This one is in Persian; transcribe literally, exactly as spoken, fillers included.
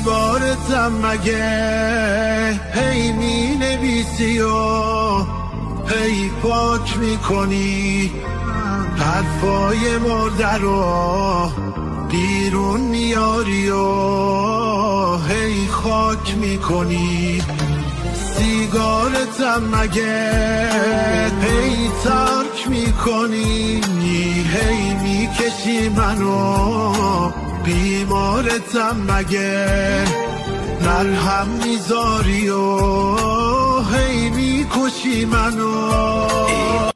سیگارتم مگه هی می نویسی و هی پاک میکنی، حرفای مرده رو بیرون میاری و هی خاک میکنی. سیگارتم مگه هی ترک میکنی، هی میکشی منو، بیمارتم مگه مرهم میذاری و هی میکشی منو.